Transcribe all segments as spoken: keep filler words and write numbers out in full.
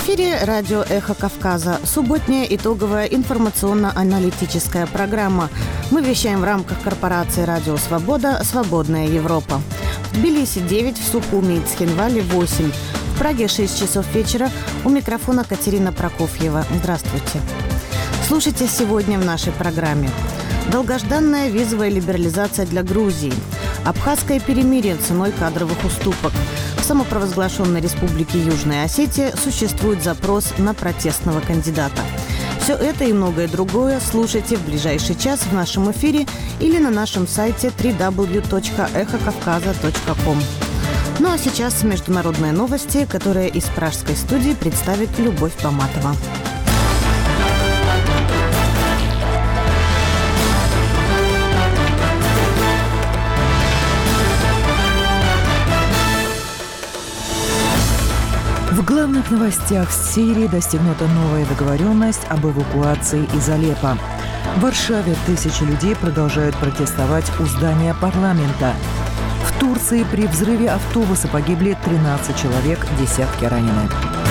эфире радио «Эхо Кавказа». Субботняя итоговая информационно-аналитическая программа. Мы вещаем в рамках корпорации «Радио Свобода. Свободная Европа». В Тбилиси девять, в Сухуми и Цхинвале восемь. В Праге шесть часов вечера. У микрофона Катерина Прокофьева. Здравствуйте. Слушайте сегодня в нашей программе. Долгожданная визовая либерализация для Грузии. Абхазское перемирие ценой кадровых уступок. В самопровозглашенной республике Южная Осетия существует запрос на протестного кандидата. Все это и многое другое слушайте в ближайший час в нашем эфире или на нашем сайте дабл ю дабл ю дабл ю точка эхо кавказа точка ком. Ну а сейчас международные новости, которые из пражской студии представит Любовь Баматова. В главных новостях: в Сирии достигнута новая договоренность об эвакуации из Алеппо. В Варшаве тысячи людей продолжают протестовать у здания парламента. В Турции при взрыве автобуса погибли тринадцать человек, десятки ранены.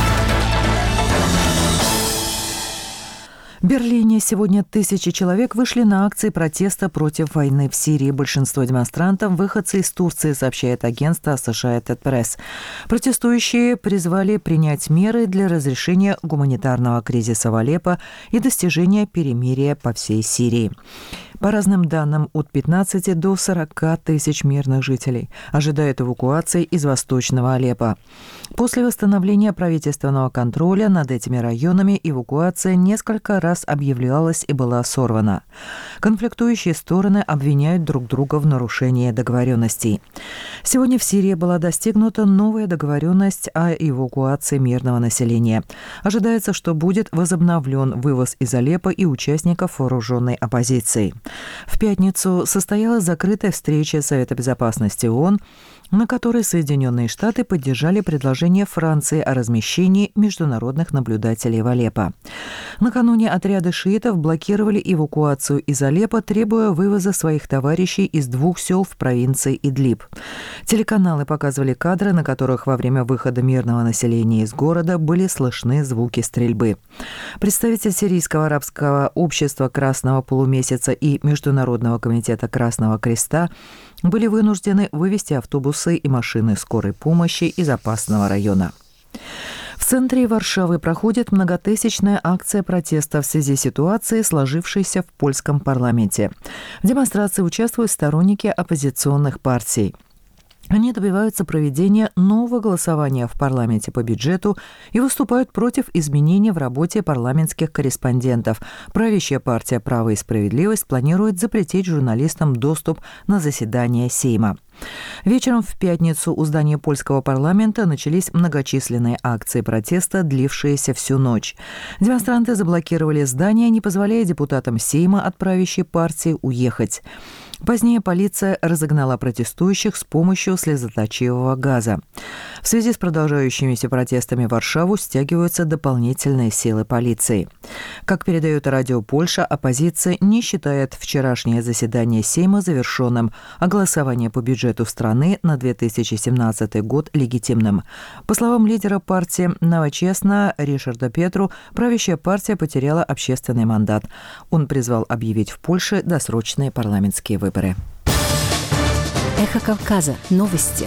В Берлине сегодня тысячи человек вышли на акции протеста против войны в Сирии. Большинство демонстрантов – выходцы из Турции, сообщает агентство Associated Press. Протестующие призвали принять меры для разрешения гуманитарного кризиса в Алеппо и достижения перемирия по всей Сирии. По разным данным, от пятнадцати до сорока тысяч мирных жителей ожидают эвакуации из восточного Алеппо. После восстановления правительственного контроля над этими районами эвакуация несколько раз объявлялась и была сорвана. Конфликтующие стороны обвиняют друг друга в нарушении договоренностей. Сегодня в Сирии была достигнута новая договоренность о эвакуации мирного населения. Ожидается, что будет возобновлен вывоз из Алеппо и участников вооруженной оппозиции. В пятницу состоялась закрытая встреча Совета безопасности ООН, на которой Соединенные Штаты поддержали предложение Франции о размещении международных наблюдателей в Алеппо. Накануне отряды шиитов блокировали эвакуацию из Алеппо, требуя вывоза своих товарищей из двух сел в провинции Идлиб. Телеканалы показывали кадры, на которых во время выхода мирного населения из города были слышны звуки стрельбы. Представитель Сирийского арабского общества Красного полумесяца и Международного комитета Красного Креста были вынуждены вывести автобусы и машины скорой помощи из опасного района. В центре Варшавы проходит многотысячная акция протеста в связи с ситуацией, сложившейся в польском парламенте. В демонстрации участвуют сторонники оппозиционных партий. Они добиваются проведения нового голосования в парламенте по бюджету и выступают против изменений в работе парламентских корреспондентов. Правящая партия «Право и справедливость» планирует запретить журналистам доступ на заседания Сейма. Вечером в пятницу у здания польского парламента начались многочисленные акции протеста, длившиеся всю ночь. Демонстранты заблокировали здание, не позволяя депутатам Сейма от правящей партии уехать. Позднее полиция разогнала протестующих с помощью слезоточивого газа. В связи с продолжающимися протестами в Варшаву стягиваются дополнительные силы полиции. Как передает радио Польша, оппозиция не считает вчерашнее заседание Сейма завершенным, а голосование по бюджету страны на две тысячи семнадцатый год легитимным. По словам лидера партии «Новочестно» Ришарда Петру, правящая партия потеряла общественный мандат. Он призвал объявить в Польше досрочные парламентские выборы. Эхо Кавказа. Новости.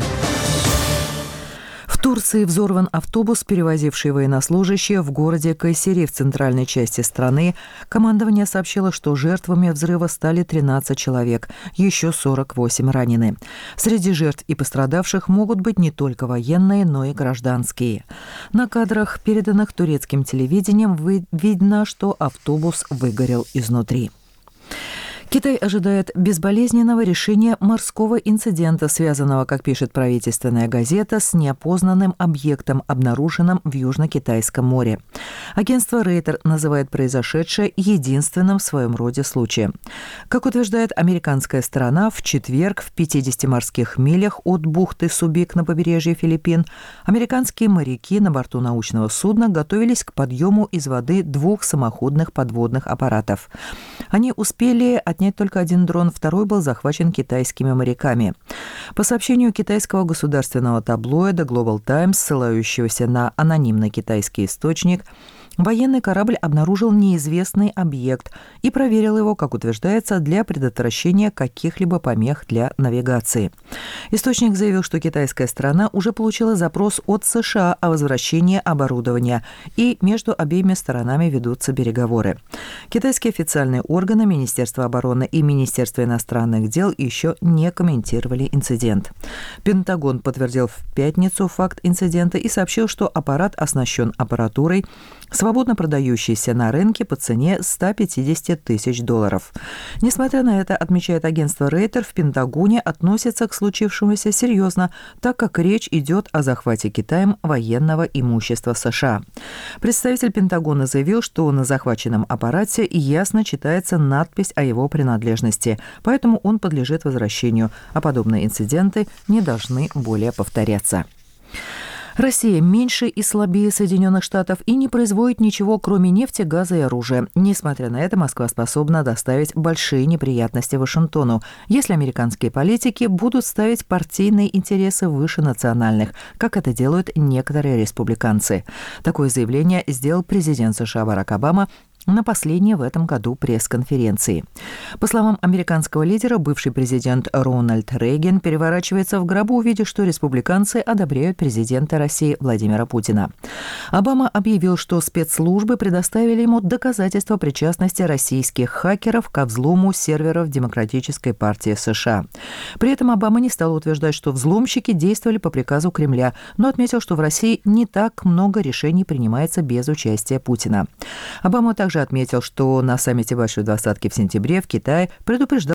В Турции взорван автобус, перевозивший военнослужащие в городе Кайсери в центральной части страны. Командование сообщило, что жертвами взрыва стали тринадцать человек, еще сорок восемь ранены. Среди жертв и пострадавших могут быть не только военные, но и гражданские. На кадрах, переданных турецким телевидением, видно, что автобус выгорел изнутри. Китай ожидает безболезненного решения морского инцидента, связанного, как пишет правительственная газета, с неопознанным объектом, обнаруженным в Южно-Китайском море. Агентство Рейтер называет произошедшее единственным в своем роде случаем. Как утверждает американская сторона, в четверг в пятидесяти морских милях от бухты Субик на побережье Филиппин американские моряки на борту научного судна готовились к подъему из воды двух самоходных подводных аппаратов. Они успели отнять снять только один дрон, второй был захвачен китайскими моряками. По сообщению китайского государственного таблоида Global Times, ссылающегося на анонимный китайский источник, военный корабль обнаружил неизвестный объект и проверил его, как утверждается, для предотвращения каких-либо помех для навигации. Источник заявил, что китайская сторона уже получила запрос от США о возвращении оборудования, и между обеими сторонами ведутся переговоры. Китайские официальные органы, Министерство обороны и Министерство иностранных дел еще не комментировали инцидент. Пентагон подтвердил в пятницу факт инцидента и сообщил, что аппарат оснащен аппаратурой, свободно продающийся на рынке по цене сто пятьдесят тысяч долларов. Несмотря на это, отмечает агентство Рейтер, в Пентагоне относятся к случившемуся серьезно, так как речь идет о захвате Китаем военного имущества США. Представитель Пентагона заявил, что на захваченном аппарате ясно читается надпись о его принадлежности, поэтому он подлежит возвращению, а подобные инциденты не должны более повторяться. Россия меньше и слабее Соединенных Штатов и не производит ничего, кроме нефти, газа и оружия. Несмотря на это, Москва способна доставить большие неприятности Вашингтону, если американские политики будут ставить партийные интересы выше национальных, как это делают некоторые республиканцы. Такое заявление сделал президент США Барак Обама на последней в этом году пресс-конференции. По словам американского лидера, бывший президент Рональд Рейган переворачивается в гробу, увидев, что республиканцы одобряют президента России Владимира Путина. Обама объявил, что спецслужбы предоставили ему доказательства причастности российских хакеров ко взлому серверов Демократической партии США. При этом Обама не стал утверждать, что взломщики действовали по приказу Кремля, но отметил, что в России не так много решений принимается без участия Путина. Обама также отметил, что на саммите Большой двадцатки в сентябре в Китае предупреждал